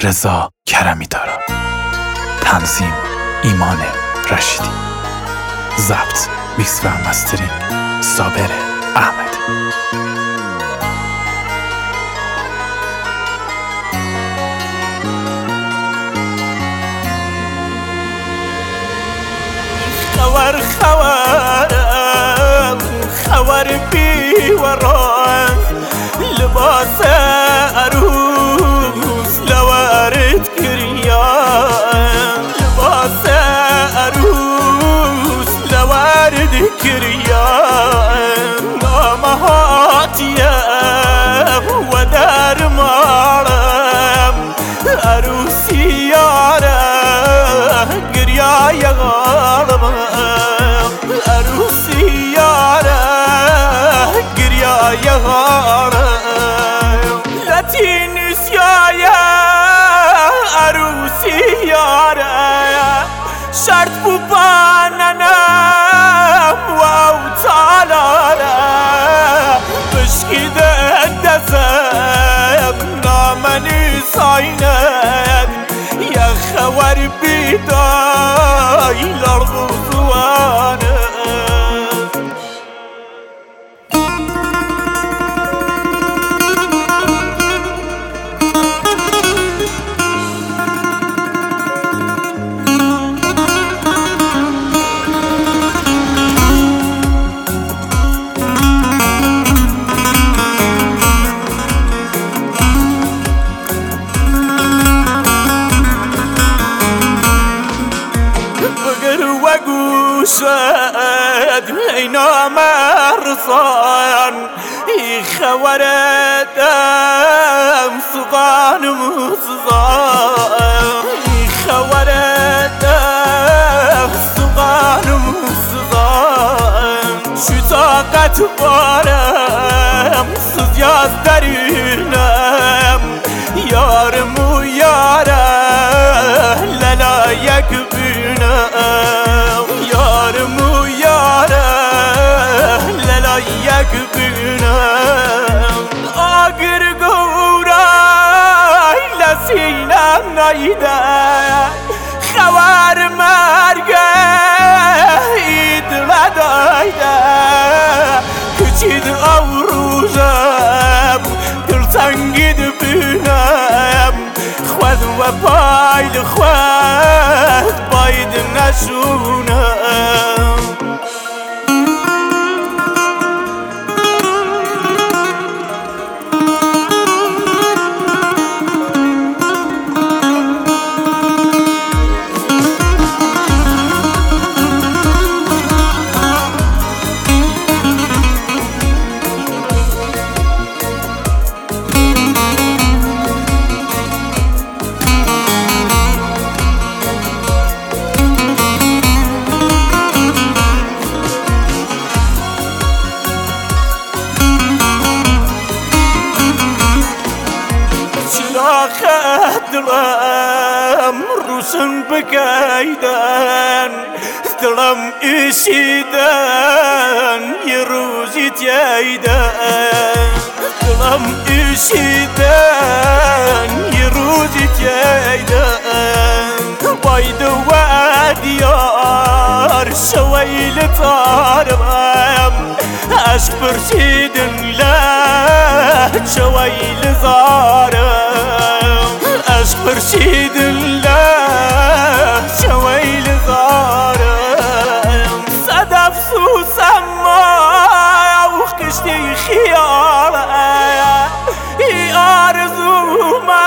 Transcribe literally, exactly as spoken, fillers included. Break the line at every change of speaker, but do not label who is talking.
رضا کرمی دارا. تنظیم ایمان رشیدی. ضبط میکس و مسترینگ صابر احمدی.
خور خوارم خور بی ورام لباس عروس لوارد كريان لباس عروس لوارد كريان مامهات يا ودار مارم عروسي يارا قريا يا غالم عروسي يارا قريا يا غالم لا تنسى يا عروسي يارا شرط بباننا وأوتالالا بشكي دزم نامني صايند يا خوار بداي الأرض زوانا شاد اینا مرصان خوردم سقان مصزان خوردم سقان مصزان شو طاقت بارم سوزیاز درونم یارم و یاره للا یک بینم یارم و یاره للا یک بینم آگر گورای لسینم نایده خوار مرگه اید لدایده کچید آوروزم دل تنگید بینم خود و پایل خود باید نشونم دلم روشن بکیدن دلم اشیدن یه روزی تییدن دلم اشیدن یه روزی تییدن باید و دیار شویل تارم عشق برشیدن لا شویل زارم عشق برشید الله شویل زارم صدف سوسم ما و کشتی خیاله ای آرزو ما